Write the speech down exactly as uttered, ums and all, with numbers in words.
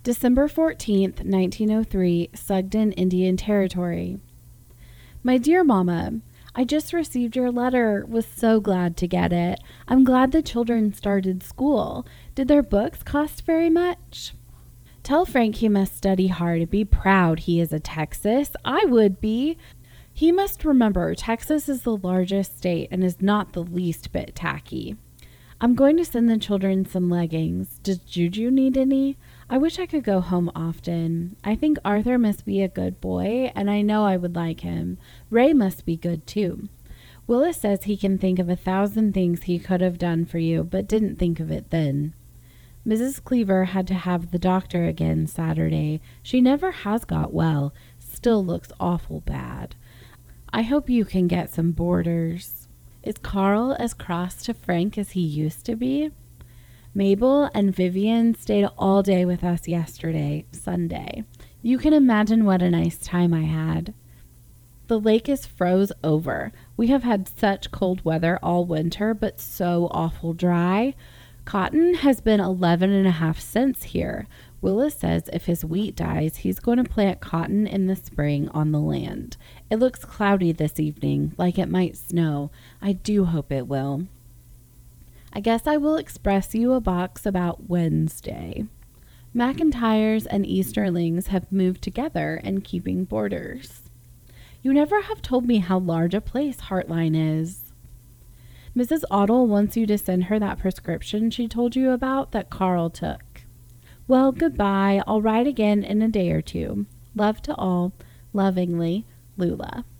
December fourteenth, nineteen oh three, Sugden, Indian Territory. My dear Mama, I just received your letter. Was so glad to get it. I'm glad the children started school. Did their books cost very much? Tell Frank he must study hard. Be proud he is a Texas. I would be. He must remember Texas is the largest state and is not the least bit tacky. I'm going to send the children some leggings. Does Juju need any? I wish I could go home often. I think Arthur must be a good boy, and I know I would like him. Ray must be good, too. Willis says he can think of a thousand things he could have done for you, but didn't think of it then. Missus Cleaver had to have the doctor again Saturday. She never has got well. Still looks awful bad. I hope you can get some boarders. Is Carl as cross to Frank as he used to be? Mabel and Vivian stayed all day with us yesterday, Sunday. You can imagine what a nice time I had. The lake is froze over. We have had such cold weather all winter, but so awful dry. Cotton has been eleven and a half cents here. Willis says if his wheat dies, he's going to plant cotton in the spring on the land. It looks cloudy this evening, like it might snow. I do hope it will. I guess I will express you a box about Wednesday. McIntyres and Easterlings have moved together and keeping boarders. You never have told me how large a place Heartline is. Missus Ottle wants you to send her that prescription she told you about that Carl took. Well, goodbye. I'll write again in a day or two. Love to all. Lovingly, Lula.